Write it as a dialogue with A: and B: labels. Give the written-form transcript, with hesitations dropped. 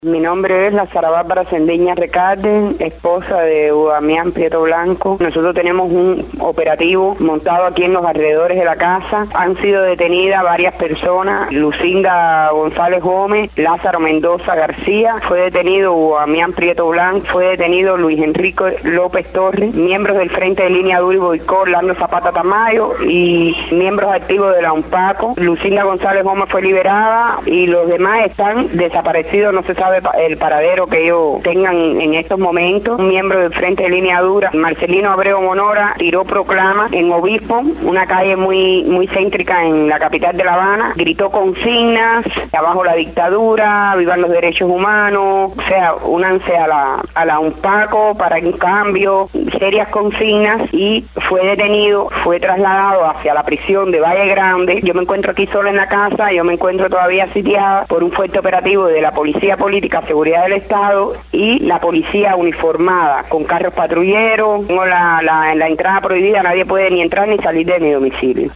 A: Mi nombre es Lazara Bárbara Sendiña Recalde, esposa de Damián Prieto Blanco. Nosotros tenemos un operativo montado aquí en los alrededores de la casa. Han sido detenidas varias personas: Lucinda González Gómez, Lázaro Mendoza García, fue detenido Damián Prieto Blanco, fue detenido Luis Enrique López Torres, miembros del Frente de Línea Dura y Boicot, Orlando Zapata Tamayo, y miembros activos de la UNPACO. Lucinda González Gómez fue liberada y los demás están desaparecidos, no se sabe el paradero que ellos tengan en estos momentos. Un miembro del Frente de Línea Dura, Marcelino Abreu Monora, tiró proclama en Obispo, una calle muy céntrica en la capital de La Habana, gritó consignas: abajo la dictadura, vivan los derechos humanos, o sea, únanse a la UNPACO para un cambio, serias consignas, y fue detenido, fue trasladado hacia la prisión de Valle Grande. Yo me encuentro aquí sola en la casa, yo me encuentro todavía sitiada por un fuerte operativo de la Policía Política, Seguridad del Estado y la policía uniformada con carros patrulleros. Tengo la entrada prohibida, nadie puede ni entrar ni salir de mi domicilio.